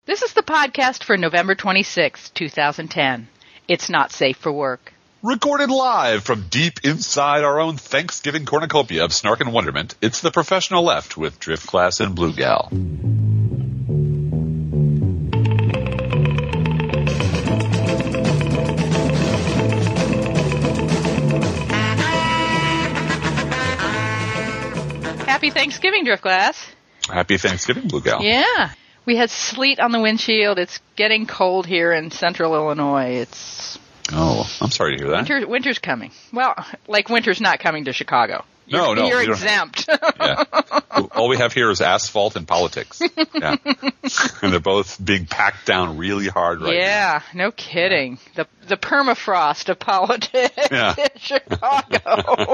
This is the podcast for November 26, 2010. It's not safe for work. Recorded live from deep inside our own Thanksgiving cornucopia of snark and wonderment, it's The Professional Left with Driftglass and Blue Gal. Happy Thanksgiving, Driftglass. Happy Thanksgiving, Blue Gal. Yeah. We had sleet on the windshield. It's getting cold here in central Illinois. Oh, I'm sorry to hear that. Winter's coming. Well, like winter's not coming to Chicago. You're exempt. Yeah. All we have here is asphalt and politics. Yeah. And they're both being packed down really hard right now. Yeah, no kidding. The permafrost of politics in Chicago.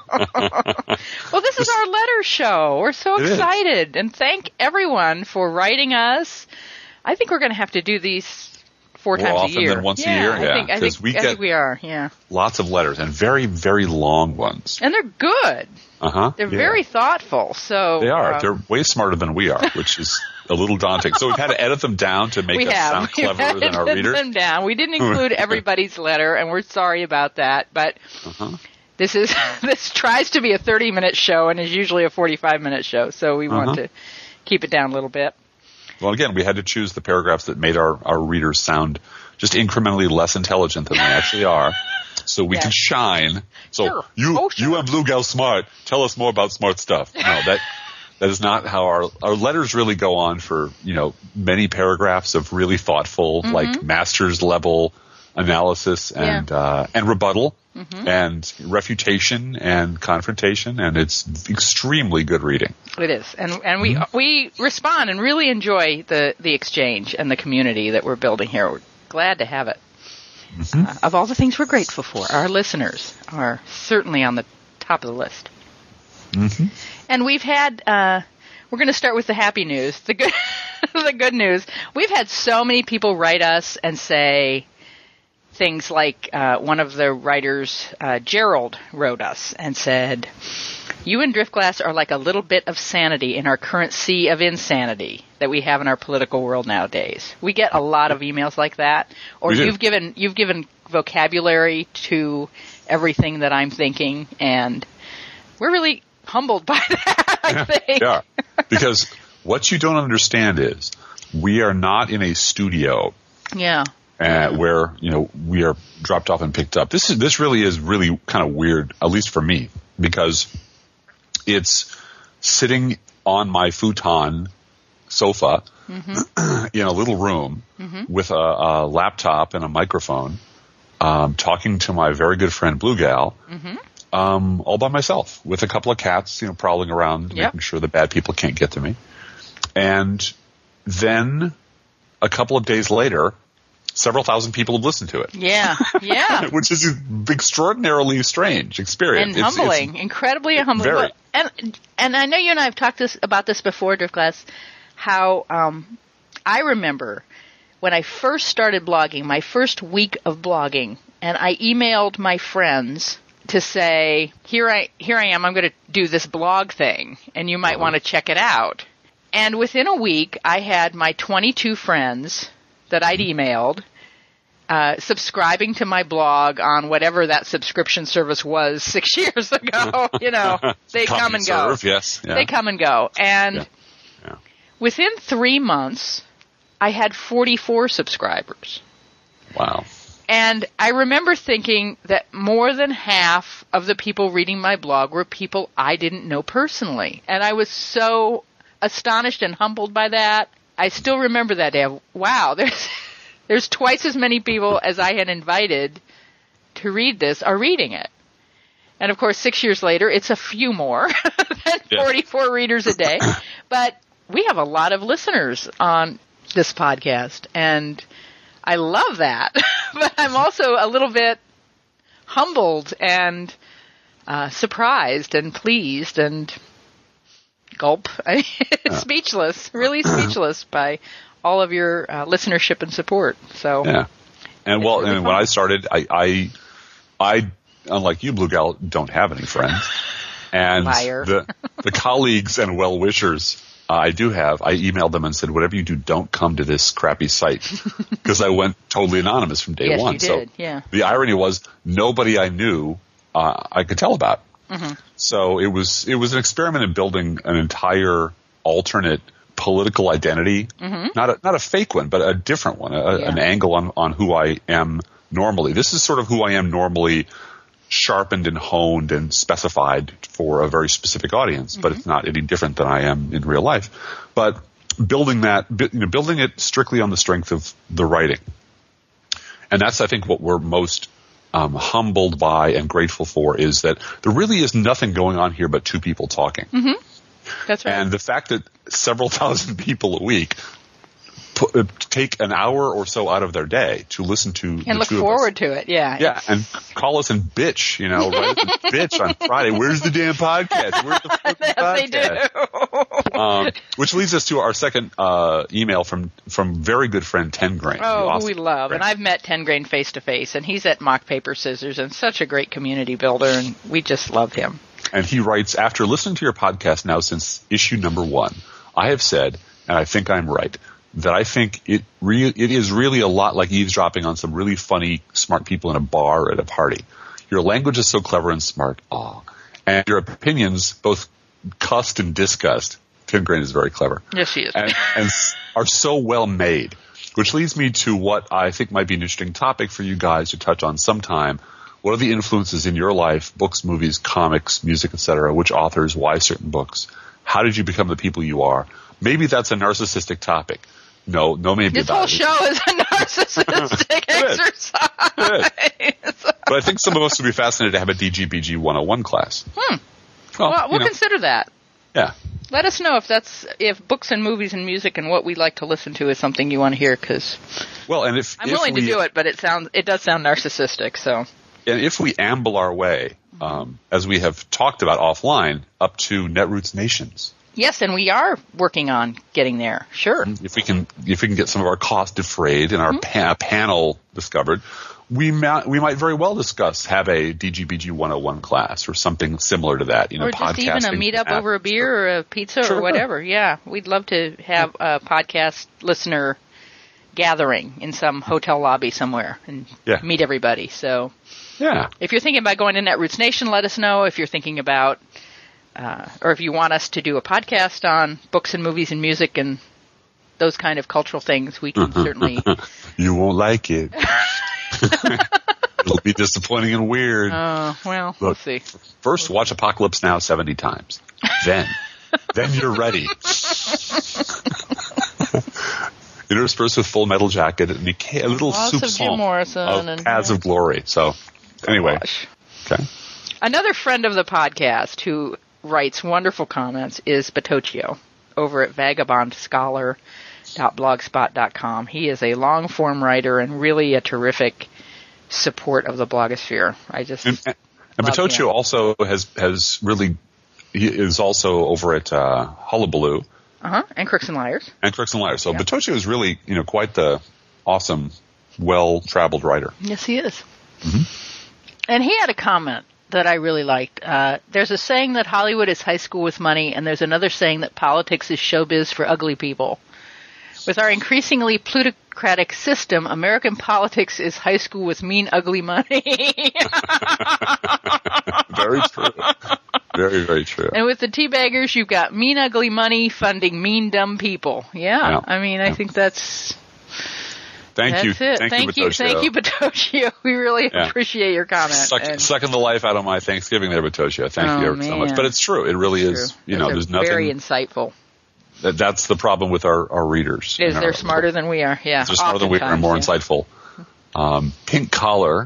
Well, this is our letter show. We're so excited. And thank everyone for writing us. I think we're going to have to do these four times a year. More often than once a year, yeah. I think we are, yeah. Lots of letters, and very, very long ones. And they're good. Uh-huh. They're very thoughtful. So they are. They're way smarter than we are, which is a little daunting. So we've had to edit them down to make us sound cleverer than our readers. Them down. We didn't include everybody's letter, and we're sorry about that. But this tries to be a 30-minute show and is usually a 45-minute show. So we want to keep it down a little bit. Well, again, we had to choose the paragraphs that made our readers sound just incrementally less intelligent than they actually are, so we can shine. So you and Blue Gal smart. Tell us more about smart stuff. No, that is not how our letters really go on for many paragraphs of really thoughtful, like master's level analysis and rebuttal. And refutation and confrontation, and it's extremely good reading. It is, and we respond and really enjoy the exchange and the community that we're building here. We're glad to have it. Of all the things we're grateful for, our listeners are certainly on the top of the list. And we've had. We're going to start with the happy news, the good news. We've had so many people write us and say things like one of the writers, Gerald, wrote us and said, "You and Driftglass are like a little bit of sanity in our current sea of insanity that we have in our political world nowadays." We get a lot of emails like that, or you've given vocabulary to everything that I'm thinking, and we're really humbled by that, I think. Yeah, because what you don't understand is we are not in a studio. Yeah. Where we are dropped off and picked up. This really is really kind of weird, at least for me, because it's sitting on my futon sofa in a little room with a laptop and a microphone, talking to my very good friend Blue Gal, all by myself with a couple of cats, prowling around, making sure the bad people can't get to me. And then a couple of days later, several thousand people have listened to it. Yeah. Which is an extraordinarily strange experience. And humbling, incredibly humbling. Very. And I know you and I have talked about this before, Driftglass, how I remember when I first started blogging, my first week of blogging, and I emailed my friends to say, here I am, I'm going to do this blog thing, and you might want to check it out. And within a week, I had my 22 friends that I'd emailed, subscribing to my blog on whatever that subscription service was 6 years ago. They come and go. Yes. Yeah. They come and go. And within 3 months, I had 44 subscribers. Wow. And I remember thinking that more than half of the people reading my blog were people I didn't know personally. And I was so astonished and humbled by that. I still remember that day. Wow, there's twice as many people as I had invited to read this are reading it. And of course, 6 years later, it's a few more than 44 readers a day. But we have a lot of listeners on this podcast, and I love that. But I'm also a little bit humbled and surprised and pleased and gulp. Speechless, really speechless by all of your listenership and support. So and when I started, I unlike you, Blue Gal, don't have any friends, and Liar. the colleagues and well wishers I do have. I emailed them and said, whatever you do, don't come to this crappy site, because I went totally anonymous from day one. Yes, you did. Yeah. The irony was nobody I knew I could tell about. Mm-hmm. So it was an experiment in building an entire alternate political identity, not a fake one, but a different one, an angle on who I am normally. This is sort of who I am normally, sharpened and honed and specified for a very specific audience, but it's not any different than I am in real life. But building it strictly on the strength of the writing. And that's, I think, what we're most humbled by and grateful for, is that there really is nothing going on here but two people talking. Mm-hmm. That's right. And the fact that several thousand people a week take an hour or so out of their day to listen to and look forward to it, yeah, and call us and bitch, write us and bitch on Friday. Where's the damn podcast? Where's the fucking podcast? They do. Which leads us to our second email from very good friend Tengrain. Oh, who we love, and I've met Tengrain face to face, and he's at Mock Paper Scissors, and such a great community builder, and we just love him. And he writes, after listening to your podcast now since issue number 1, I have said, and I think I'm right, that I think it is really a lot like eavesdropping on some really funny, smart people in a bar or at a party. Your language is so clever and smart. And your opinions, both cussed and discussed, Tengrain is very clever. Yes, she is. And are so well made, which leads me to what I think might be an interesting topic for you guys to touch on sometime. What are the influences in your life, books, movies, comics, music, etc.? Which authors, why certain books? How did you become the people you are? Maybe that's a narcissistic topic. No, maybe this whole show is a narcissistic exercise. But I think some of us would be fascinated to have a DGBG 101 class. Well, we'll consider that. Yeah. Let us know if books and movies and music and what we like to listen to is something you want to hear, because I'm willing to do it, but it does sound narcissistic. So, and if we amble our way, as we have talked about offline, up to Netroots Nations. Yes, and we are working on getting there. Sure. If we can get some of our costs defrayed and our panel discovered, we might very well have a DGBG 101 class or something similar to that. Or just even a meetup over a beer or a pizza or whatever. Yeah, we'd love to have a podcast listener gathering in some hotel lobby somewhere and meet everybody. So, if you're thinking about going to Netroots Nation, let us know. If you're thinking about or if you want us to do a podcast on books and movies and music and those kind of cultural things, we can certainly. You won't like it. It'll be disappointing and weird. Well, we'll see. First, watch Apocalypse Now 70 times. Then you're ready. Interspersed with Full Metal Jacket and a little soup song of Paths of Glory. So, anyway. Okay. Another friend of the podcast who writes wonderful comments is Batocchio over at vagabondscholar.blogspot.com. He is a long-form writer and really a terrific support of the blogosphere. And Batocchio also has really, he is also over at Hullabaloo. And Crooks and Liars. So Batocchio is really, quite the awesome, well-traveled writer. Yes, he is. Mm-hmm. And he had a comment that I really liked. There's a saying that Hollywood is high school with money, and there's another saying that politics is showbiz for ugly people. With our increasingly plutocratic system, American politics is high school with mean, ugly money. Very true. Very, very true. And with the teabaggers, you've got mean, ugly money funding mean, dumb people. Yeah. I mean, I think that's... Thank you, Batocchio. We really appreciate your comment. Sucking the life out of my Thanksgiving there, Batocchio. Thank you so much. But it's true. It really is. There's nothing. Very insightful. That's the problem with our readers. They're smarter than we are. Yeah, they're smarter than we are and more insightful. Pink Collar,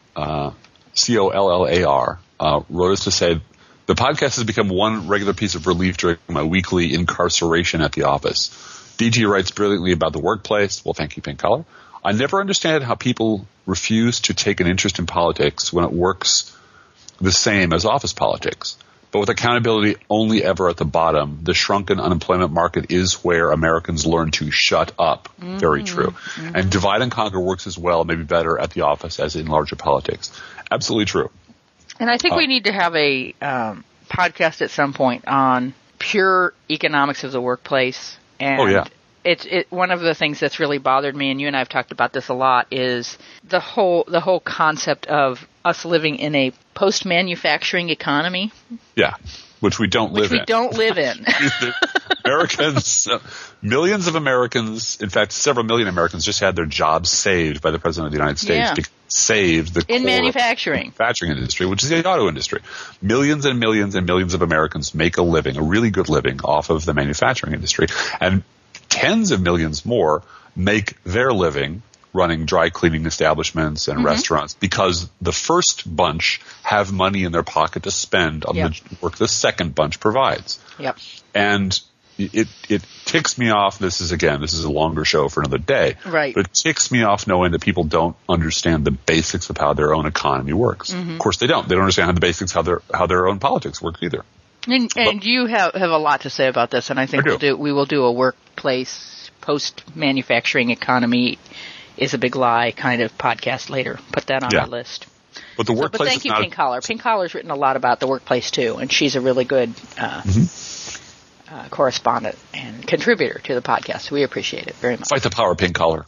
COLLAR, wrote us to say, the podcast has become one regular piece of relief during my weekly incarceration at the office. DG writes brilliantly about the workplace. Well, thank you, Pink Collar. I never understand how people refuse to take an interest in politics when it works the same as office politics. But with accountability only ever at the bottom, the shrunken unemployment market is where Americans learn to shut up. Mm-hmm. Very true. Mm-hmm. And divide and conquer works as well, maybe better at the office as in larger politics. Absolutely true. And I think we need to have a podcast at some point on pure economics of the workplace. And it's one of the things that's really bothered me, and you and I have talked about this a lot, is the whole concept of us living in a post-manufacturing economy. Yeah, which we don't live in. Americans, millions of Americans, in fact, several million Americans just had their jobs saved by the President of the United States. Yeah. Saved the in core manufacturing industry, which is the auto industry. Millions and millions and millions of Americans make a living, a really good living, off of the manufacturing industry. And tens of millions more make their living running dry cleaning establishments and restaurants, because the first bunch have money in their pocket to spend on the work the second bunch provides. Yep. And it ticks me off. This is a longer show for another day. Right. But it ticks me off knowing that people don't understand the basics of how their own economy works. Of course they don't. They don't understand how the basics how their own politics work either. And you have a lot to say about this, and I think we will do a workplace post-manufacturing economy is a big lie kind of podcast later. Put that on our list. But the workplace. But thank you, Pink Collar. Pink Collar's written a lot about the workplace too, and she's a really good correspondent and contributor to the podcast. So we appreciate it very much. Fight the power, Pink Collar.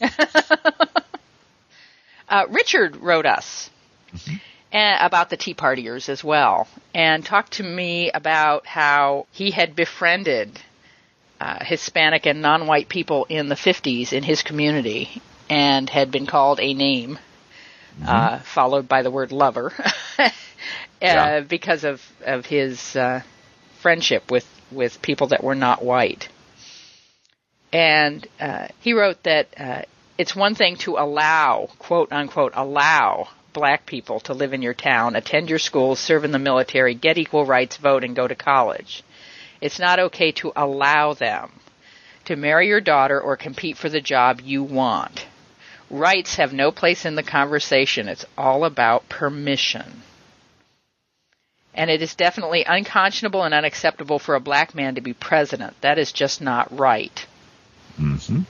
Richard wrote us about the Tea Partiers as well, and talked to me about how he had befriended Hispanic and non-white people in the 50s in his community and had been called a name followed by the word lover because of his friendship with people that were not white. And he wrote that it's one thing to allow, quote unquote, allow black people to live in your town, attend your schools, serve in the military, get equal rights, vote, and go to college. It's not okay to allow them to marry your daughter or compete for the job you want. Rights have no place in the conversation. It's all about permission. And it is definitely unconscionable and unacceptable for a black man to be president. That is just not right. Mm-hmm.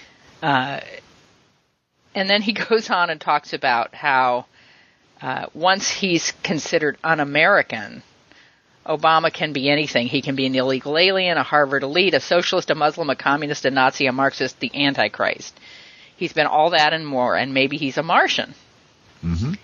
And then he goes on and talks about how once he's considered un-American, Obama can be anything. He can be an illegal alien, a Harvard elite, a socialist, a Muslim, a communist, a Nazi, a Marxist, the Antichrist. He's been all that and more, and maybe he's a Martian. Mm-hmm.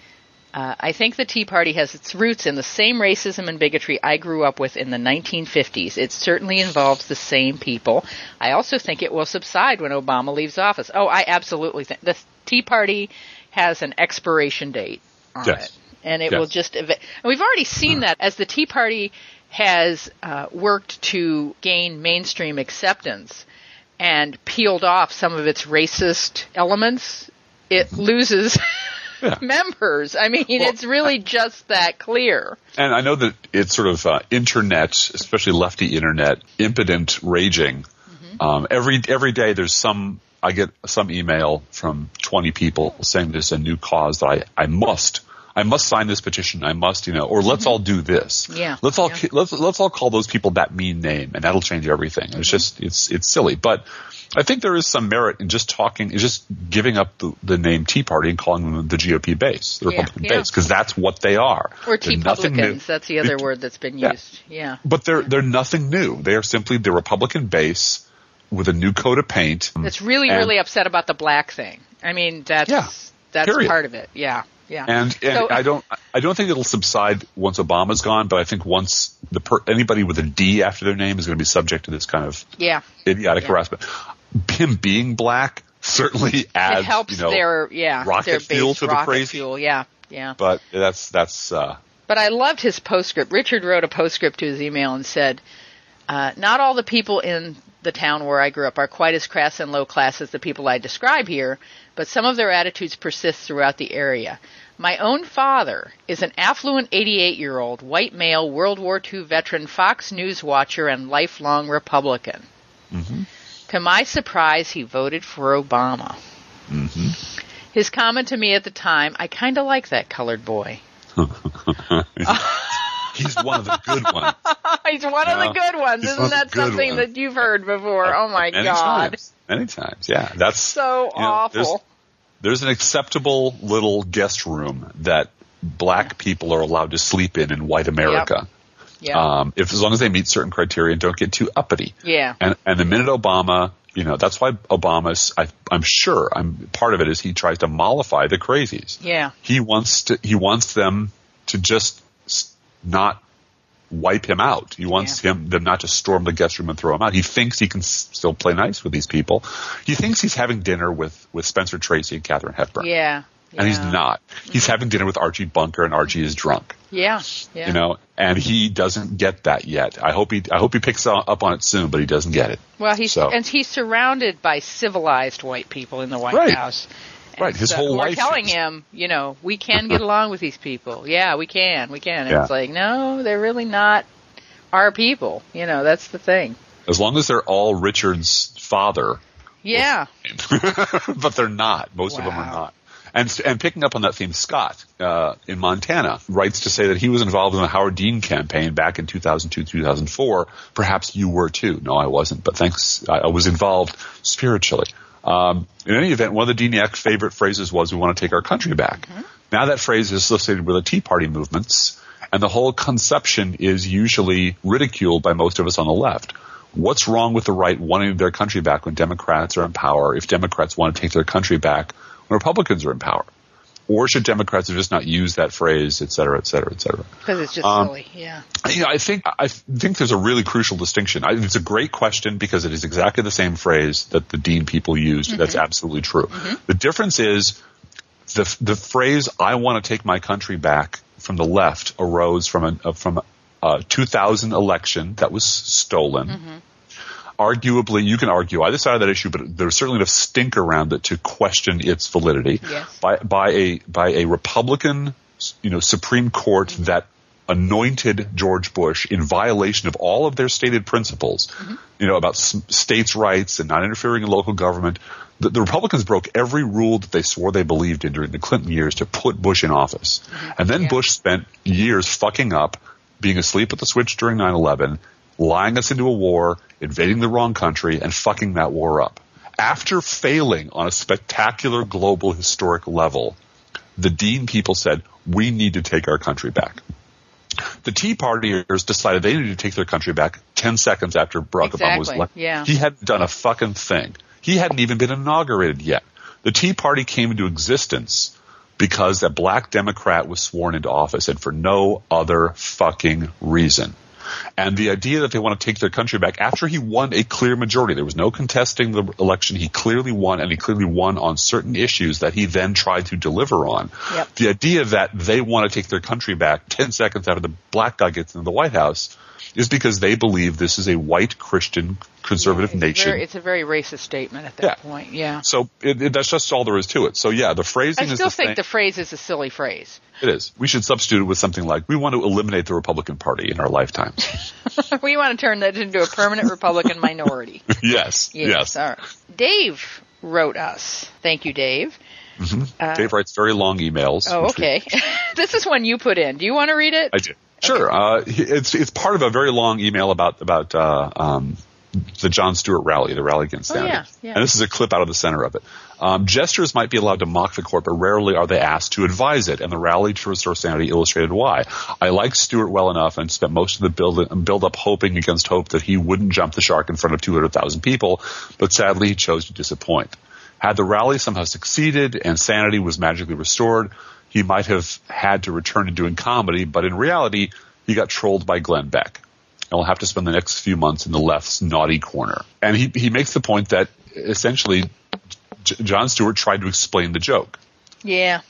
I think the Tea Party has its roots in the same racism and bigotry I grew up with in the 1950s. It certainly involves the same people. I also think it will subside when Obama leaves office. Oh, I absolutely think the Tea Party has an expiration date on it. And it will just – and we've already seen that as the Tea Party has worked to gain mainstream acceptance and peeled off some of its racist elements, it loses – members. I mean, it's really just that clear. And I know that it's sort of internet, especially lefty internet, impotent raging. Mm-hmm. Every day I get some email from 20 people saying there's a new cause that I must sign this petition. I must, or let's all do this. Yeah. Let's all call those people that mean name, and that'll change everything. Mm-hmm. It's just it's silly, but I think there is some merit in just giving up the name Tea Party and calling them the GOP base, the Republican base, because that's what they are. Or Tea Publicans, that's the other word that's been used. Yeah. But they're nothing new. They are simply the Republican base with a new coat of paint. That's really upset about the black thing. I mean, that's part of it. Yeah. Yeah. And so, I don't think it'll subside once Obama's gone, but I think once anybody with a D after their name is going to be subject to this kind of idiotic harassment. Him being black certainly adds, it helps their rocket fuel to the crazy. Fuel. Yeah. But that's. But I loved his postscript. Richard wrote a postscript to his email and said, "Not all the people in the town where I grew up are quite as crass and low class as the people I describe here, but some of their attitudes persist throughout the area. My own father is an affluent 88-year-old white male World War II veteran, Fox News watcher, and lifelong Republican. Mm-hmm. To my surprise, he voted for Obama. Mm-hmm. His comment to me at the time, I kind of like that colored boy." He's one of the good ones. He's one of the good ones. Isn't that something that you've heard before? Oh, my God. Many times, yeah. That's so awful. There's an acceptable little guest room that black people are allowed to sleep in white America. Yeah. As long as they meet certain criteria and don't get too uppity. Yeah. And the minute Obama, that's why Obama's, I'm sure, part of it is he tries to mollify the crazies. Yeah. He wants them to just not wipe him out. He wants them not to storm the guest room and throw him out. He thinks he can still play nice with these people. He thinks he's having dinner with Spencer Tracy and Katharine Hepburn. Yeah. And he's not. He's having dinner with Archie Bunker, and Archie is drunk. Yeah. And he doesn't get that yet. I hope he picks up on it soon, but he doesn't get it. Well, he's surrounded by civilized white people in the White House. Right, his whole life. We're telling him, we can get along with these people. Yeah, we can. And it's like, no, they're really not our people. That's the thing. As long as they're all Richard's father. Yeah. But they're not. Most of them are not. And picking up on that theme, Scott in Montana writes to say that he was involved in the Howard Dean campaign back in 2002, 2004. Perhaps you were too. No, I wasn't, but thanks. I was involved spiritually. In any event, one of the DENIAC favorite phrases was, "We want to take our country back." Mm-hmm. Now that phrase is associated with the Tea Party movements, and the whole conception is usually ridiculed by most of us on the left. What's wrong with the right wanting their country back when Democrats are in power, if Democrats want to take their country back when Republicans are in power? Or should Democrats have just not used that phrase, et cetera, et cetera, et cetera? Because it's just silly, yeah. I think there's a really crucial distinction. It's a great question because it is exactly the same phrase that the Dean people used. Mm-hmm. That's absolutely true. Mm-hmm. The difference is the phrase "I want to take my country back" from the left arose from a 2000 election that was stolen. Mm-hmm. Arguably, you can argue either side of that issue, but there's certainly enough stink around it to question its validity. Yes. By a Republican, Supreme Court that anointed George Bush in violation of all of their stated principles, mm-hmm. About states' rights and not interfering in local government. The Republicans broke every rule that they swore they believed in during the Clinton years to put Bush in office. Mm-hmm. And then Bush spent years fucking up, being asleep at the switch during 9/11, lying us into a war, invading the wrong country, and fucking that war up. After failing on a spectacular global historic level, the Dean people said, we need to take our country back. The Tea Partiers decided they needed to take their country back 10 seconds after Barack Obama was elected. Yeah. He hadn't done a fucking thing. He hadn't even been inaugurated yet. The Tea Party came into existence because a black Democrat was sworn into office, and for no other fucking reason. And the idea that they want to take their country back after he won a clear majority, there was no contesting the election. He clearly won, and he clearly won on certain issues that he then tried to deliver on. Yep. The idea that they want to take their country back 10 seconds after the black guy gets into the White House is because they believe this is a white Christian conservative nation. It's a very racist statement at that point. Yeah. So that's just all there is to it. So the phrasing is I still think the phrase is a silly phrase. It is. We should substitute it with something like, we want to eliminate the Republican Party in our lifetimes. We want to turn that into a permanent Republican minority. Yes. All right. Dave wrote us. Thank you, Dave. Mm-hmm. Dave writes very long emails. Oh, okay. This is one you put in. Do you want to read it? I do. Sure. Okay. It's part of a very long email about the Jon Stewart rally, the rally against sanity. Yeah. And this is a clip out of the center of it. Jesters might be allowed to mock the court, but rarely are they asked to advise it, and the rally to restore sanity illustrated why. I liked Stewart well enough and spent most of the build-up hoping against hope that he wouldn't jump the shark in front of 200,000 people, but sadly he chose to disappoint. Had the rally somehow succeeded and sanity was magically restored, he might have had to return to doing comedy, but in reality, he got trolled by Glenn Beck. And will have to spend the next few months in the left's naughty corner. And he makes the point that essentially Jon Stewart tried to explain the joke. Yeah.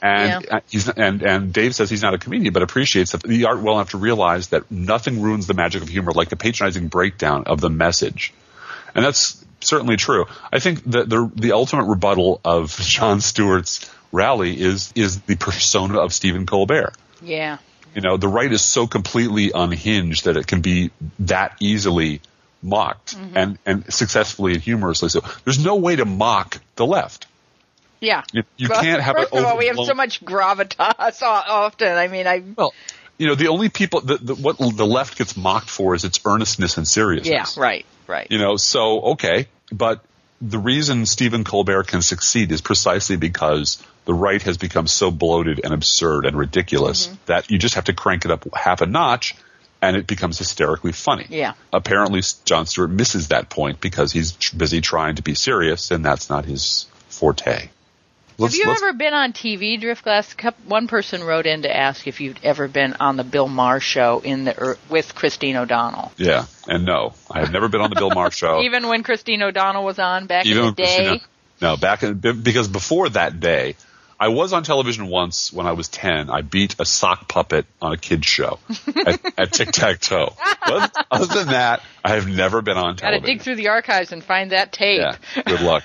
And Dave says he's not a comedian, but appreciates the art well enough to realize that nothing ruins the magic of humor like the patronizing breakdown of the message. And that's certainly true. I think that the ultimate rebuttal of Jon Stewart's rally is the persona of Stephen Colbert. Yeah. The right is so completely unhinged that it can be that easily mocked and successfully and humorously. So there's no way to mock the left. Yeah. You can't have First of all, we have so much gravitas often. I mean, Well, the only people what the left gets mocked for is its earnestness and seriousness. Yeah, right. So, okay. But the reason Stephen Colbert can succeed is precisely because the right has become so bloated and absurd and ridiculous that you just have to crank it up half a notch and it becomes hysterically funny. Yeah. Apparently, Jon Stewart misses that point because he's busy trying to be serious, and that's not his forte. Have you ever been on TV, Driftglass? One person wrote in to ask if you'd ever been on the Bill Maher show with Christine O'Donnell. Yeah, and no, I have never been on the Bill Maher show. Even when Christine O'Donnell was on back in the day? Because before that day, I was on television once when I was 10. I beat a sock puppet on a kid's show at Tic-Tac-Toe. But other than that, I have never been on television. Got to dig through the archives and find that tape. Yeah, good luck.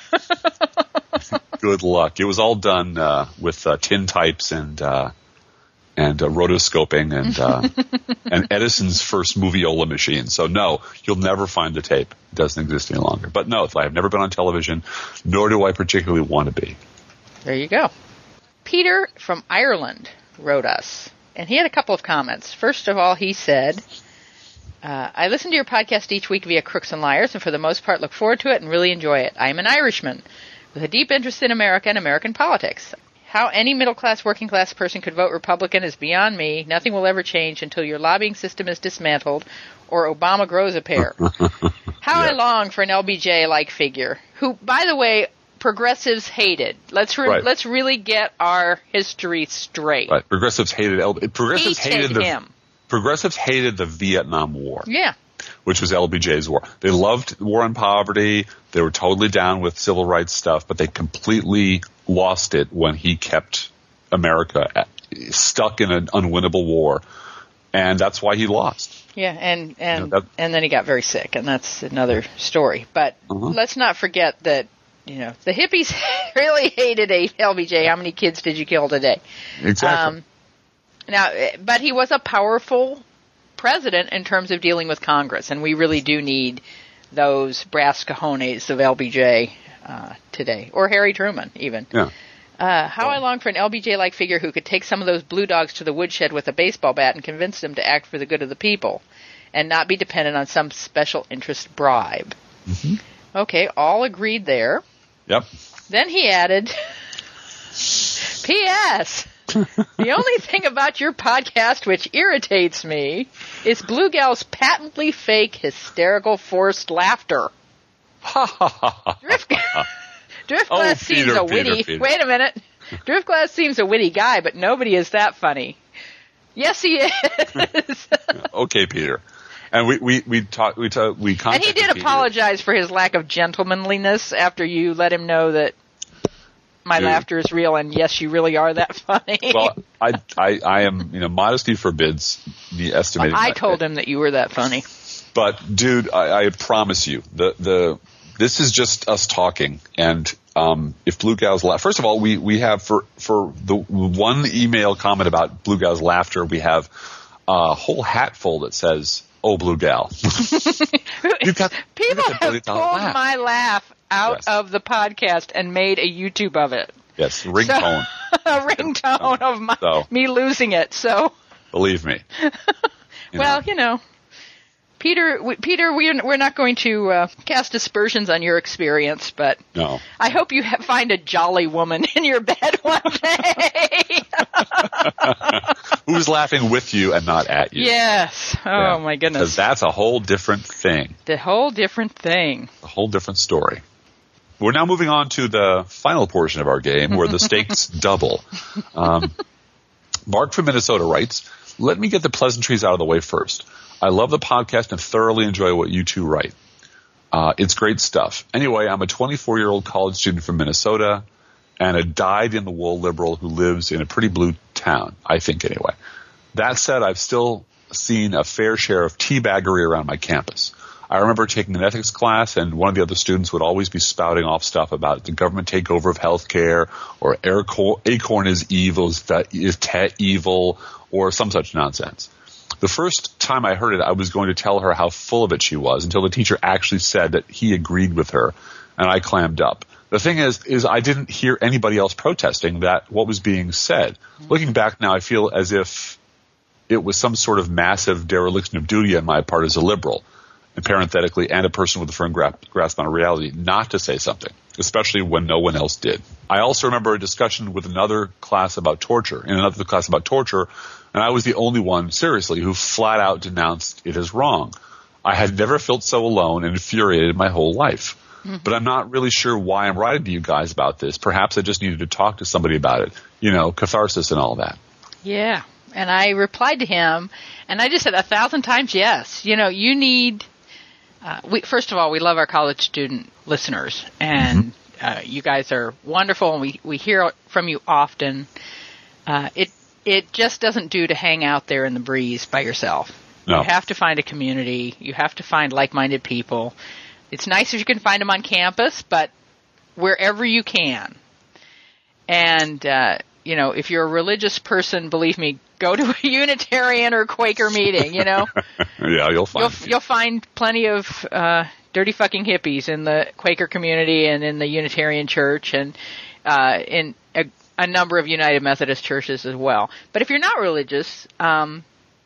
Good luck. It was all done with tintypes and rotoscoping and Edison's first moviola machine. So no, you'll never find the tape. It doesn't exist any longer. But no, I have never been on television, nor do I particularly want to be. There you go. Peter from Ireland wrote us, and he had a couple of comments. First of all, he said, I listen to your podcast each week via Crooks and Liars, and for the most part look forward to it and really enjoy it. I am an Irishman with a deep interest in America and American politics. How any middle-class, working-class person could vote Republican is beyond me. Nothing will ever change until your lobbying system is dismantled or Obama grows a pair. How I long for an LBJ-like figure, who, by the way, progressives hated. Let's really get our history straight. Right. Progressives hated him. Progressives hated the Vietnam War. Yeah. Which was LBJ's war. They loved war on poverty. They were totally down with civil rights stuff, but they completely lost it when he kept America stuck in an unwinnable war, and that's why he lost. Yeah, and then he got very sick, and that's another story. But let's not forget that the hippies really hated LBJ. How many kids did you kill today? Exactly. But he was a powerful president in terms of dealing with Congress, and we really do need those brass cojones of LBJ today, or Harry Truman even. Yeah. I long for an LBJ-like figure who could take some of those blue dogs to the woodshed with a baseball bat and convince them to act for the good of the people and not be dependent on some special interest bribe. Mm-hmm. Okay, all agreed there. Yep. Then he added, P.S. The only thing about your podcast which irritates me is Blue Gal's patently fake, hysterical, forced laughter. Driftglass seems a witty... Peter. Wait a minute. Driftglass seems a witty guy, but nobody is that funny. Yes, he is. Okay, Peter. And we contacted And he did apologize for his lack of gentlemanliness after you let him know that my laughter is real, and yes, you really are that funny. Well, I am, modesty forbids me estimating. I told him that you were that funny. But, dude, I promise you, this is just us talking. And if Blue Gal's first of all, we have for the one email comment about Blue Gal's laughter, we have a whole hat full that says, "Oh, Blue Gal." People have pulled my laugh out of the podcast and made a YouTube of it. Yes, ringtone. A ringtone of me losing it. So believe me. Peter, we're not going to cast aspersions on your experience, but no. I hope you find a jolly woman in your bed one day. Who's laughing with you and not at you. Yes. Oh, my goodness. Because that's a whole different thing. The whole different thing. A whole different story. We're now moving on to the final portion of our game where the stakes double. Mark from Minnesota writes, "Let me get the pleasantries out of the way first. I love the podcast and thoroughly enjoy what you two write. It's great stuff. Anyway, I'm a 24-year-old college student from Minnesota and a dyed-in-the-wool liberal who lives in a pretty blue town, I think anyway. That said, I've still seen a fair share of teabaggery around my campus. I remember taking an ethics class, and one of the other students would always be spouting off stuff about the government takeover of healthcare, or Acorn is evil, is evil, or some such nonsense. The first time I heard it, I was going to tell her how full of it she was until the teacher actually said that he agreed with her, and I clammed up. The thing is I didn't hear anybody else protesting that what was being said. Looking back now, I feel as if it was some sort of massive dereliction of duty on my part as a liberal. and parenthetically, and a person with a firm grasp on reality, not to say something, especially when no one else did. I also remember a discussion with another class about torture, and I was the only one, seriously, who flat out denounced it as wrong. I had never felt so alone and infuriated in my whole life. Mm-hmm. But I'm not really sure why I'm writing to you guys about this. Perhaps I just needed to talk to somebody about it. Catharsis and all that. Yeah. And I replied to him, and I just said 1,000 times yes. You need... first of all, we love our college student listeners, and you guys are wonderful, and we hear from you often. It just doesn't do to hang out there in the breeze by yourself. No. You have to find a community. You have to find like-minded people. It's nice if you can find them on campus, but wherever you can. And, if you're a religious person, believe me, go to a Unitarian or Quaker meeting, Yeah, you'll find plenty of dirty fucking hippies in the Quaker community and in the Unitarian Church and in a number of United Methodist churches as well. But if you're not religious, I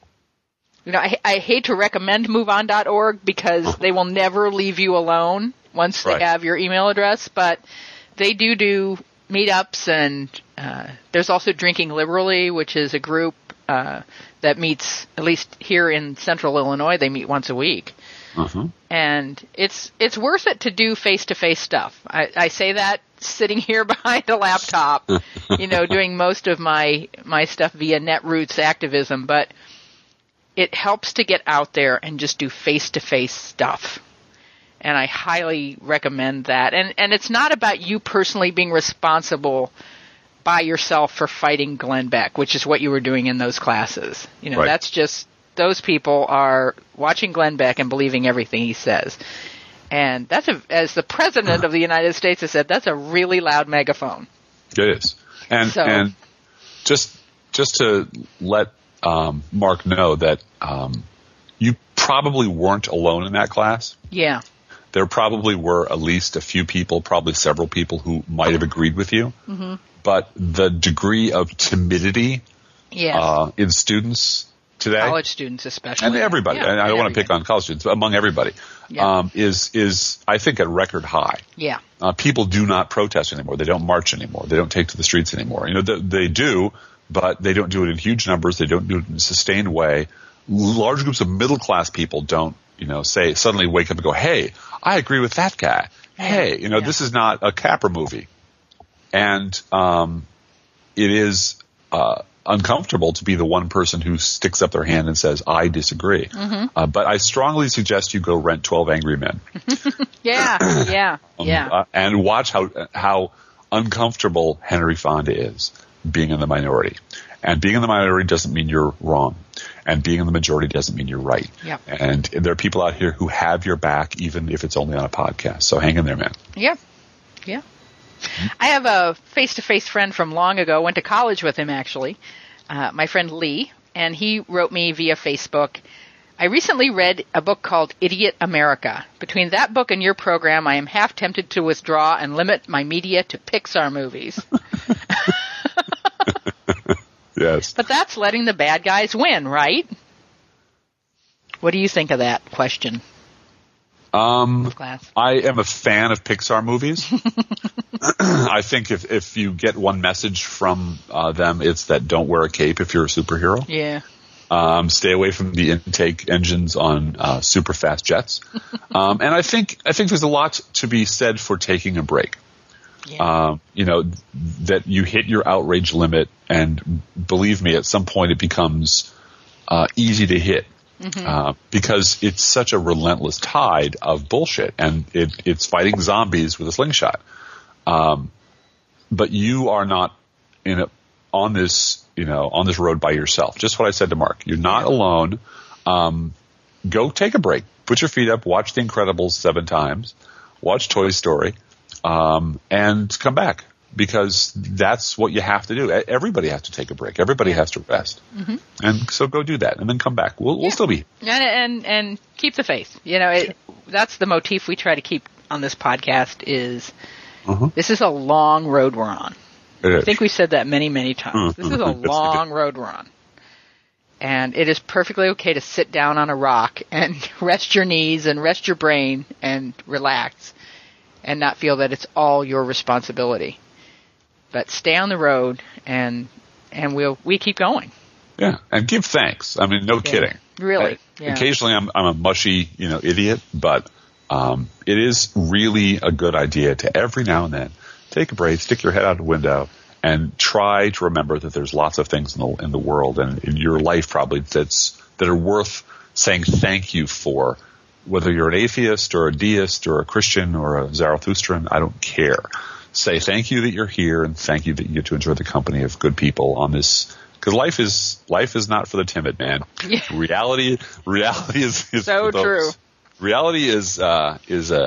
hate to recommend MoveOn.org because they will never leave you alone once they have your email address, but they do meetups, and there's also Drinking Liberally, which is a group that meets, at least here in central Illinois, they meet once a week. Uh-huh. And it's worth it to do face-to-face stuff. I say that sitting here behind a laptop, doing most of my stuff via Netroots activism, but it helps to get out there and just do face-to-face stuff. And I highly recommend that. And it's not about you personally being responsible by yourself for fighting Glenn Beck, which is what you were doing in those classes. That's just, those people are watching Glenn Beck and believing everything he says. And as the President of the United States has said, that's a really loud megaphone. It is. And just to let Mark know that you probably weren't alone in that class. Yeah. There probably were at least a few people, probably several people who might have agreed with you. Mm-hmm. But the degree of timidity in students today, college students especially, and everybody, and I don't want to pick on college students, but among everybody, is I think at record high. Yeah. People do not protest anymore. They don't march anymore. They don't take to the streets anymore. They do, but they don't do it in huge numbers. They don't do it in a sustained way. Large groups of middle class people don't, suddenly wake up and go, hey, I agree with that guy. Hey, this is not a Capra movie. And it is uncomfortable to be the one person who sticks up their hand and says, I disagree. Mm-hmm. But I strongly suggest you go rent 12 Angry Men. Yeah. And watch how uncomfortable Henry Fonda is being in the minority. And being in the minority doesn't mean you're wrong. And being in the majority doesn't mean you're right. Yep. And there are people out here who have your back, even if it's only on a podcast. So hang in there, man. Yeah. I have a face-to-face friend from long ago, went to college with him actually, my friend Lee, and he wrote me via Facebook, I recently read a book called Idiot America. Between that book and your program, I am half tempted to withdraw and limit my media to Pixar movies. Yes. But that's letting the bad guys win, right? What do you think of that question? I am a fan of Pixar movies. I think if you get one message from them, it's that don't wear a cape if you're a superhero. Yeah. Stay away from the intake engines on super fast jets. And I think there's a lot to be said for taking a break. Yeah. That you hit your outrage limit, and believe me, at some point it becomes easy to hit. Mm-hmm. Because it's such a relentless tide of bullshit, and it's fighting zombies with a slingshot. But you are not on this road by yourself. Just what I said to Mark. You're not alone. Go take a break. Put your feet up. Watch The Incredibles 7 times. Watch Toy Story, and come back. Because that's what you have to do. Everybody has to take a break. Everybody has to rest. Mm-hmm. And so go do that and then come back. We'll still be. And keep the faith. That's the motif we try to keep on this podcast is this is a long road we're on. I think we said that many, many times. This is a long road we're on. And it is perfectly okay to sit down on a rock and rest your knees and rest your brain and relax and not feel that it's all your responsibility. But stay on the road and we keep going. Yeah, and give thanks. I mean, no kidding. Really. Yeah. Occasionally I'm a mushy, idiot, but it is really a good idea to every now and then take a break, stick your head out the window, and try to remember that there's lots of things in the world and in your life probably that are worth saying thank you for. Whether you're an atheist or a deist or a Christian or a Zarathustrian, I don't care. Say thank you that you're here and thank you that you get to enjoy the company of good people on this. Because life is not for the timid, man. Yeah. Reality is so true. Reality is a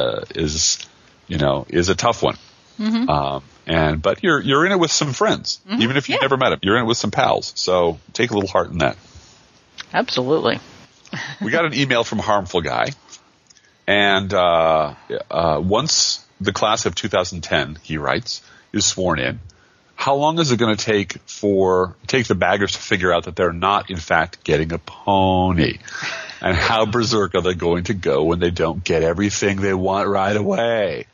tough one. Mm-hmm. But you're in it with some friends, even if you've never met them. You're in it with some pals. So take a little heart in that. Absolutely. We got an email from Harmful Guy, and once the class of 2010, he writes, is sworn in, how long is it going to take the baggers to figure out that they're not, in fact, getting a pony? And how berserk are they going to go when they don't get everything they want right away?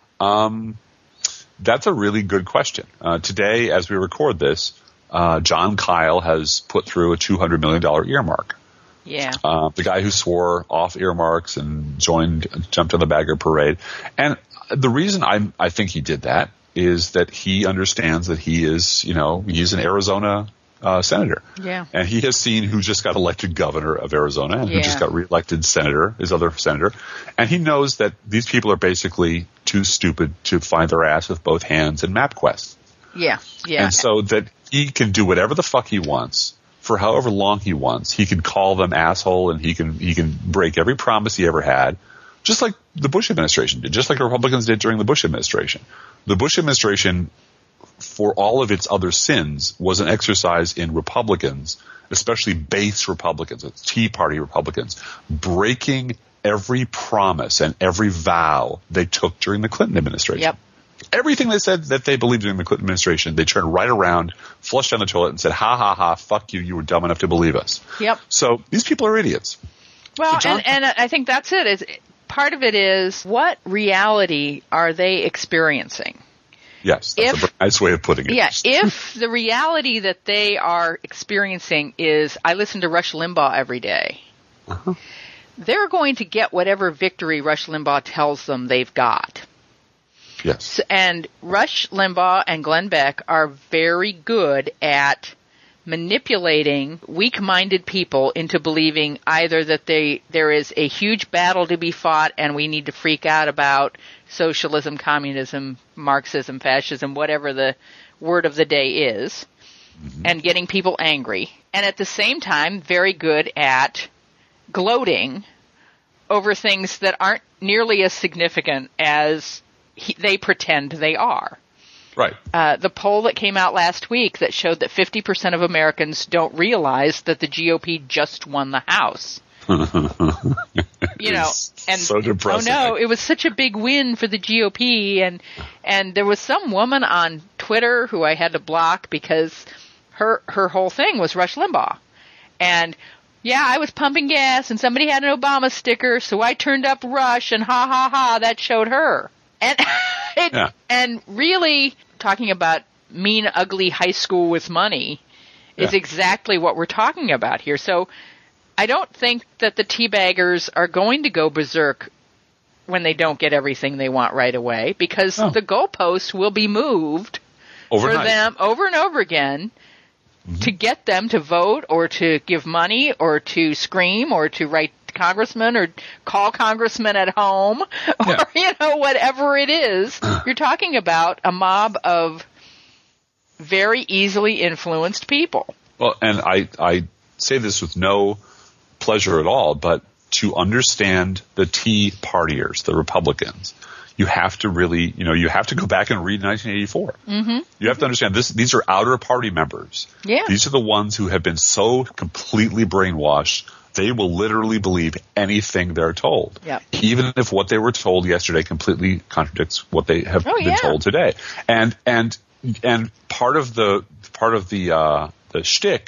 That's a really good question. Today, as we record this, John Kyle has put through a $200 million earmark. Yeah. The guy who swore off earmarks and jumped on the bagger parade. And the reason I think he did that is that he understands that he's an Arizona senator. Yeah. And he has seen who just got elected governor of Arizona and who just got reelected senator, his other senator. And he knows that these people are basically too stupid to find their ass with both hands in MapQuest. Yeah. Yeah. And so that he can do whatever the fuck he wants for however long he wants. He can call them asshole and he can break every promise he ever had, just like the Bush administration did, just like the Republicans did during the Bush administration. The Bush administration, for all of its other sins, was an exercise in Republicans, especially base Republicans, Tea Party Republicans, breaking every promise and every vow they took during the Clinton administration. Yep. Everything they said that they believed during the Clinton administration, they turned right around, flushed down the toilet, and said, ha, ha, ha, fuck you, you were dumb enough to believe us. Yep. So these people are idiots. Well, and I think that's it. Part of it is, what reality are they experiencing? Yes, that's a nice way of putting it. Yeah, if the reality that they are experiencing is, I listen to Rush Limbaugh every day, they're going to get whatever victory Rush Limbaugh tells them they've got. Yes. And Rush Limbaugh and Glenn Beck are very good at manipulating weak-minded people into believing either that there is a huge battle to be fought and we need to freak out about socialism, communism, Marxism, fascism, whatever the word of the day is, and getting people angry. And at the same time, very good at gloating over things that aren't nearly as significant as they pretend they are. Right. The poll that came out last week that showed that 50% of Americans don't realize that the GOP just won the House. And so depressing. Oh no, it was such a big win for the GOP, and there was some woman on Twitter who I had to block because her whole thing was Rush Limbaugh. And yeah, I was pumping gas and somebody had an Obama sticker, so I turned up Rush and ha ha ha, that showed her. And and really talking about mean, ugly high school with money is exactly what we're talking about here. So I don't think that the teabaggers are going to go berserk when they don't get everything they want right away, because the goalposts will be moved overnight for them over and over again to get them to vote or to give money or to scream or to write congressman or call congressman at home or, whatever it is. You're talking about a mob of very easily influenced people. Well, and I say this with no pleasure at all, but to understand the Tea Partiers, the Republicans, you have to really, you have to go back and read 1984. Mm-hmm. You have to understand this. These are outer party members. Yeah. These are the ones who have been so completely brainwashed they will literally believe anything they're told, even if what they were told yesterday completely contradicts what they have been told today. And part of the shtick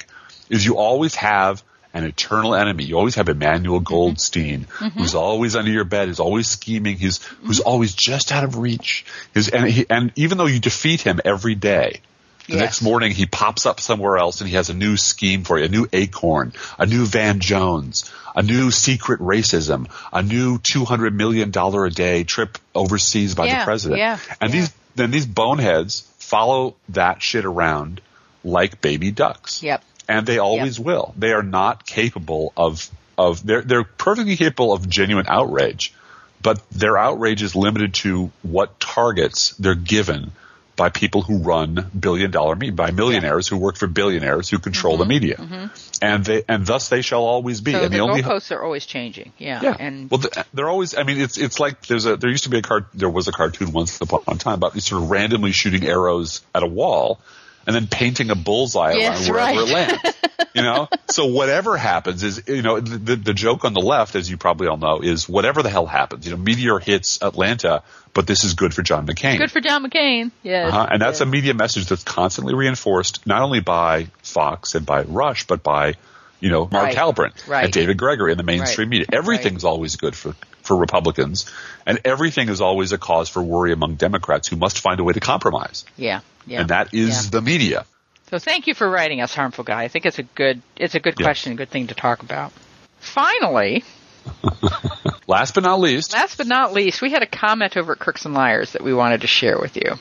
is you always have an eternal enemy. You always have Emmanuel Goldstein, who's always under your bed, who's always scheming, who's always just out of reach. And even though you defeat him every day, the next morning he pops up somewhere else and he has a new scheme for you, a new Acorn, a new Van Jones, a new secret racism, a new $200 million a day trip overseas by the president. And these boneheads follow that shit around like baby ducks. Yep. And they always will. They are not capable of they're perfectly capable of genuine outrage, but their outrage is limited to what targets they're given by people who run billion-dollar media, by millionaires who work for billionaires who control the media. And thus they shall always be. So and the goalposts are always changing. Yeah. And well, they're always, I mean, it's like there used to be there was a cartoon once upon a time about sort of randomly shooting arrows at a wall and then painting a bullseye around wherever it lands. You know? So whatever happens is, you know, the joke on the left, as you probably all know, is whatever the hell happens. You know, meteor hits Atlanta, but this is good for John McCain. Good for John McCain, yes. And that's a media message that's constantly reinforced, not only by Fox and by Rush, but by, you know, Mark Halperin and David Gregory and the mainstream media. Everything's always good for Republicans, and everything is always a cause for worry among Democrats who must find a way to compromise. Yeah. And that is the media. So thank you for writing us, Harmful Guy. I think it's a good question, a good thing to talk about. Finally, last but not least, we had a comment over at Crooks and Liars that we wanted to share with you.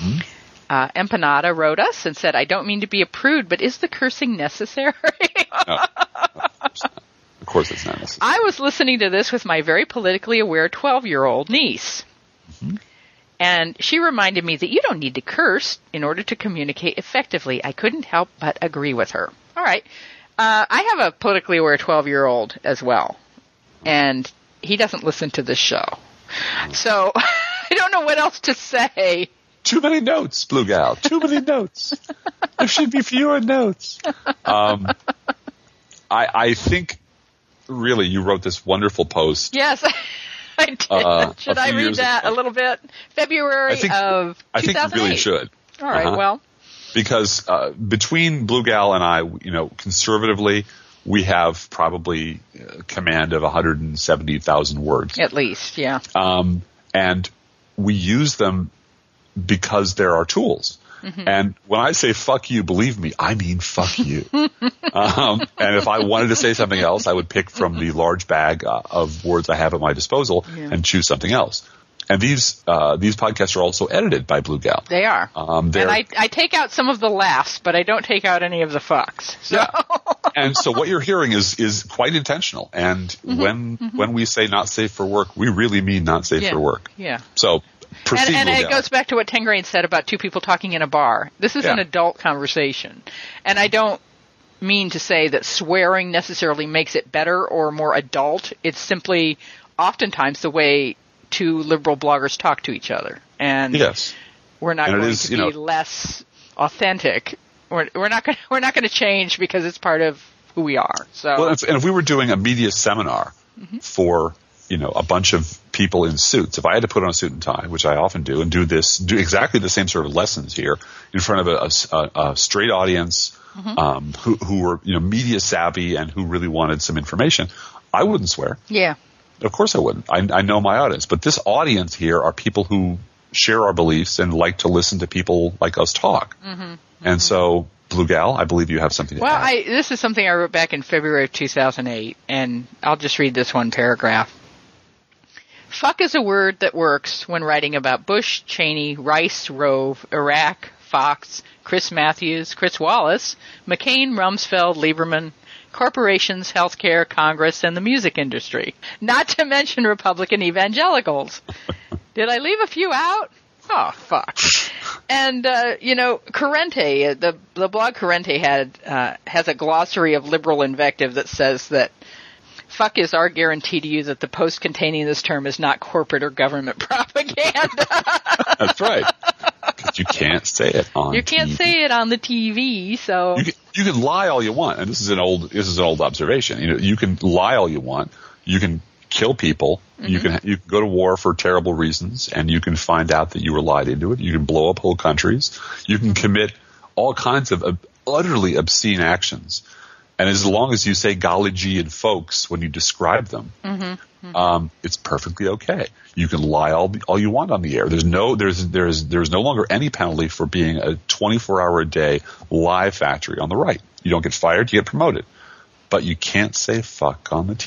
Empanada wrote us and said, "I don't mean to be a prude, but is the cursing necessary?" No, of course it's not necessary. I was listening to this with my very politically aware 12-year-old niece. And she reminded me that you don't need to curse in order to communicate effectively. I couldn't help but agree with her. All right. I have a politically aware 12-year-old as well. And he doesn't listen to this show. So I don't know what else to say. Too many notes, Blue Gal. Too many notes. There should be fewer notes. I think, really, you wrote this wonderful post. Yes, I did. Should I read that a little bit? February of 2008. I think you really should. All right, well. Because between Blue Gal and I, you know, conservatively, we have probably command of 170,000 words. At least, yeah. And we use them because they're our tools. And when I say fuck you, believe me, I mean fuck you. And if I wanted to say something else, I would pick from the large bag of words I have at my disposal and choose something else. And these podcasts are also edited by Blue Gal. They are. And I take out some of the laughs, but I don't take out any of the fucks. So. Yeah. And so what you're hearing is quite intentional. And when we say not safe for work, we really mean not safe for work. Yeah. So proceed, and it Blue Gal. goes back to what Tengrain said about two people talking in a bar. This is an adult conversation. And I don't mean to say that swearing necessarily makes it better or more adult. It's simply oftentimes the way two liberal bloggers talk to each other. And we're not going to be less authentic. We're not going to change because it's part of who we are. So, well, if we were doing a media seminar for, you know, a bunch of people in suits, if I had to put on a suit and tie, which I often do, and do exactly the same sort of lessons here in front of a straight audience who were, you know, media savvy and who really wanted some information, I wouldn't swear. Yeah. Of course I wouldn't. I know my audience. But this audience here are people who share our beliefs and like to listen to people like us talk. And so, Blue Gal, I believe you have something to add. Well, this is something I wrote back in February of 2008, and I'll just read this one paragraph. Fuck is a word that works when writing about Bush, Cheney, Rice, Rove, Iraq, Fox, Chris Matthews, Chris Wallace, McCain, Rumsfeld, Lieberman, corporations, healthcare, Congress, and the music industry. Not to mention Republican evangelicals. Did I leave a few out? Oh, fuck. And, you know, Corrente, the blog Corrente has a glossary of liberal invective that says that fuck is our guarantee to you that the post containing this term is not corporate or government propaganda. That's right. Because you can't say it on You can't TV. say it on the TV, so. You can lie all you want, and this is an old observation. You know, you can lie all you want. You can kill people. You can go to war for terrible reasons, and you can find out that you were lied into it. You can blow up whole countries. You can commit all kinds of utterly obscene actions, And as long as you say golly gee and folks when you describe them, it's perfectly okay. You can lie all you want on the air. There's no longer any penalty for being a 24-hour a day lie factory on the right. You don't get fired, you get promoted. But you can't say fuck on the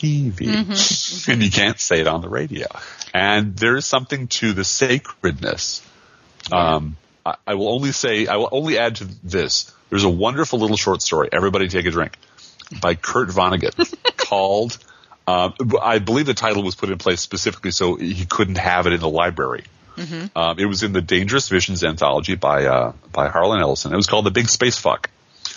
TV. And you can't say it on the radio. And there is something to the sacredness. I will only add to this. There's a wonderful little short story, Everybody Take a Drink, by Kurt Vonnegut called, I believe the title was put in place specifically so he couldn't have it in the library. It was in the Dangerous Visions anthology by Harlan Ellison. It was called The Big Space Fuck.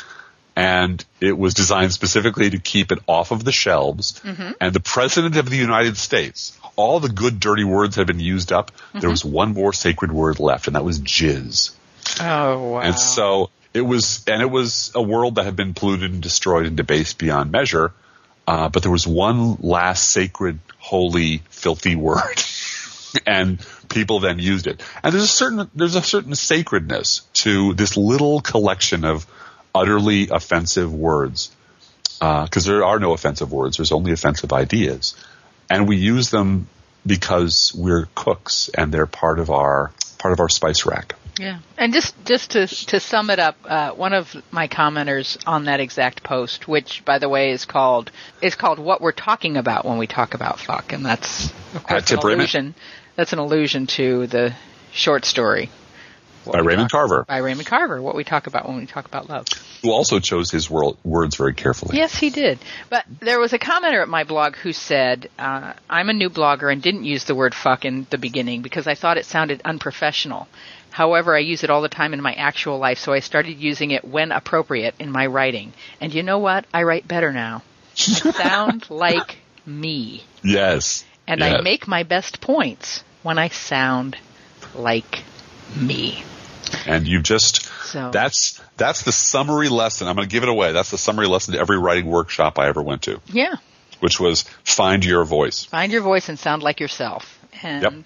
And it was designed specifically to keep it off of the shelves. And the President of the United States, all the good dirty words had been used up. There was one more sacred word left, and that was jizz. Oh, wow. And so it was a world that had been polluted and destroyed and debased beyond measure. But there was one last sacred, holy, filthy word. And people then used it. And there's a certain sacredness to this little collection of utterly offensive words, because there are no offensive words. There's only offensive ideas. And we use them because we're cooks and they're part of our spice rack. Yeah. And just to sum it up, one of my commenters on that exact post, which by the way is called What We're Talking About When We Talk About Fuck, and that's of course an allusion. That's an allusion to the short story. By Raymond Carver. By Raymond Carver, What We Talk About When We Talk About Love. Who also chose his words very carefully. Yes, he did. But there was a commenter at my blog who said, I'm a new blogger and didn't use the word fuck in the beginning because I thought it sounded unprofessional. However, I use it all the time in my actual life, so I started using it when appropriate in my writing. And you know what? I write better now. I sound like me. Yes. And I make my best points when I sound like me. And you've just that's the summary lesson. I'm going to give it away. That's the summary lesson to every writing workshop I ever went to. Yeah. Which was find your voice. Find your voice and sound like yourself. And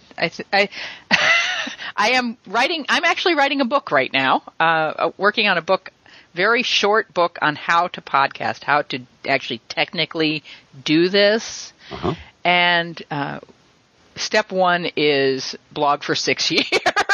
I'm actually writing a book right now, working on a book, very short book on how to podcast, how to actually technically do this. And step one is blog for 6 years.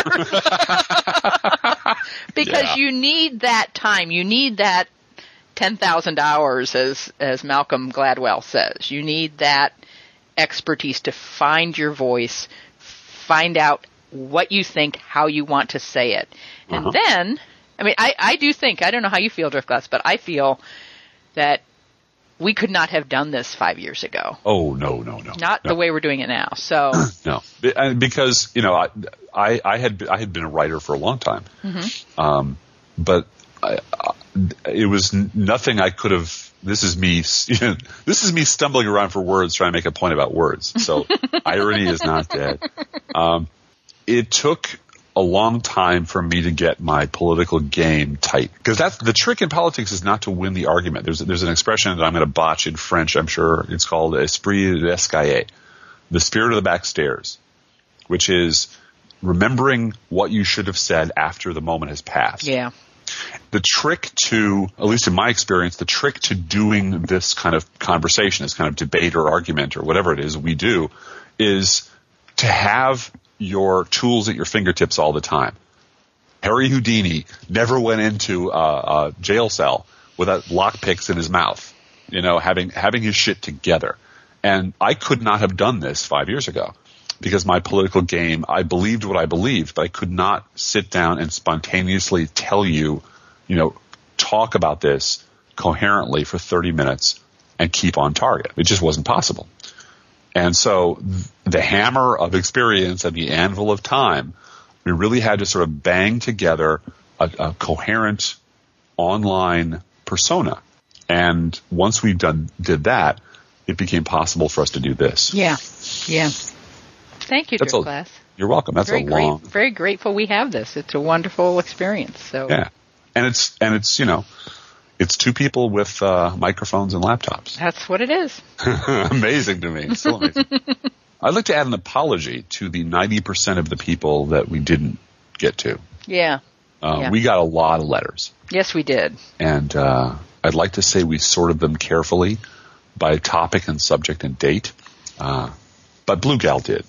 Because you need that time. You need that 10,000 hours, as Malcolm Gladwell says. You need that expertise to find your voice, find out what you think, how you want to say it. And then, I mean, I do think, I don't know how you feel, Driftglass, but I feel that we could not have done this 5 years ago. Oh, no. Not the way we're doing it now. So no, because I had been a writer for a long time, but it was nothing I could have. This is me stumbling around for words trying to make a point about words. So irony is not dead. It took a long time for me to get my political game tight, because that's the trick in politics, is not to win the argument. There's an expression that I'm going to botch in French. I'm sure it's called esprit d'escalier, the spirit of the back stairs, which is remembering what you should have said after the moment has passed. Yeah. The trick to, at least in my experience, the trick to doing this kind of conversation, this kind of debate or argument or whatever it is we do, is to have your tools at your fingertips all the time. Harry Houdini never went into a jail cell without lockpicks in his mouth, having his shit together. And I could not have done this 5 years ago, because my political game, I believed what I believed, but I could not sit down and spontaneously tell you, talk about this coherently for 30 minutes and keep on target. It just wasn't possible. And so the hammer of experience and the anvil of time, we really had to sort of bang together a coherent online persona. And once we did that, it became possible for us to do this. Yeah. Thank you, Driftglass. You're welcome. That's very grateful we have this. It's a wonderful experience. So yeah, and it's it's two people with microphones and laptops. That's what it is. Amazing to me. Still amazing. I'd like to add an apology to the 90% of the people that we didn't get to. Yeah. We got a lot of letters. Yes, we did. And I'd like to say we sorted them carefully by topic and subject and date, but Blue Gal did.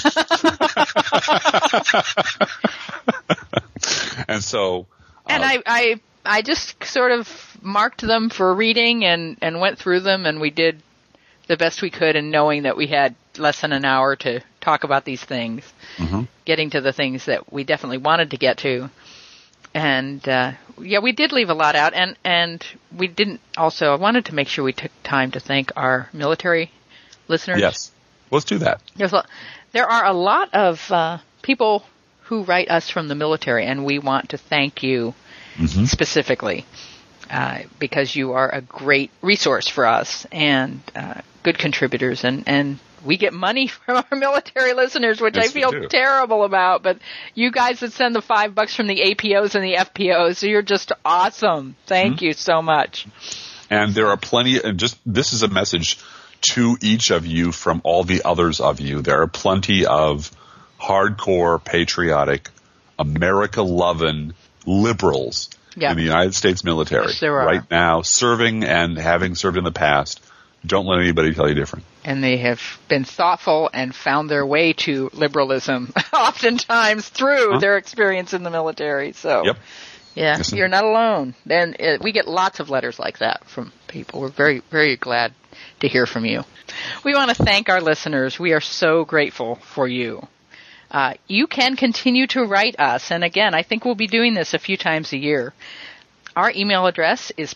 And so... And I just sort of marked them for reading and went through them, and we did the best we could in knowing that we had less than an hour to talk about these things, getting to the things that we definitely wanted to get to. And, we did leave a lot out, and we didn't also, I wanted to make sure we took time to thank our military listeners. Yes. Let's do that. There are a lot of people who write us from the military, and we want to thank you specifically because you are a great resource for us and good contributors, and we get money from our military listeners, which I feel terrible about, but you guys that send the $5 from the APOs and the FPOs, you're just awesome. Thank you so much. And there are plenty, and just this is a message to each of you from all the others of you. There are plenty of hardcore, patriotic, America-loving liberals in the United States military right now, serving and having served in the past. Don't let anybody tell you different. And they have been thoughtful and found their way to liberalism, oftentimes through their experience in the military. So, you're not alone. And we get lots of letters like that from people. We're very, very glad to hear from you. We want to thank our listeners. We are so grateful for you. You can continue to write us. And again, I think we'll be doing this a few times a year. Our email address is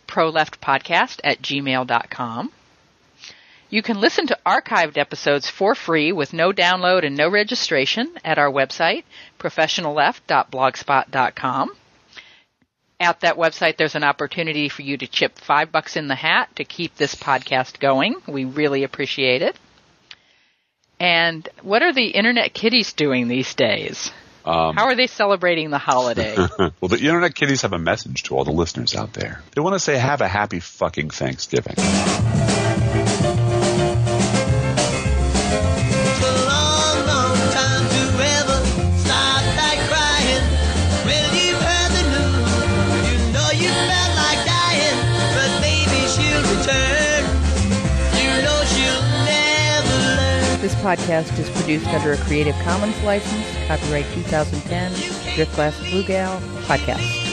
proleftpodcast@gmail.com. You can listen to archived episodes for free with no download and no registration at our website, professionalleft.blogspot.com. At that website, there's an opportunity for you to chip $5 in the hat to keep this podcast going. We really appreciate it. And what are the Internet Kitties doing these days? How are they celebrating the holiday? Well, the Internet Kitties have a message to all the listeners out there. They want to say, have a happy fucking Thanksgiving. This podcast is produced under a Creative Commons license, copyright 2010, Driftglass Blue Gal podcast.